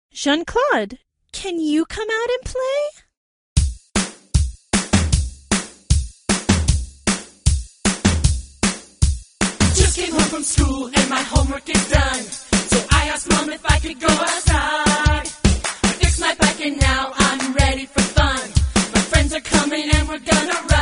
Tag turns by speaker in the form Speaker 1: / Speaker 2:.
Speaker 1: Jean-Claude, can you come out and play?
Speaker 2: Just came home from school and my homework is done. So I asked Mom if I could go outside. I fixed my bike and now I'm ready for fun. My friends are coming and we're gonna ride.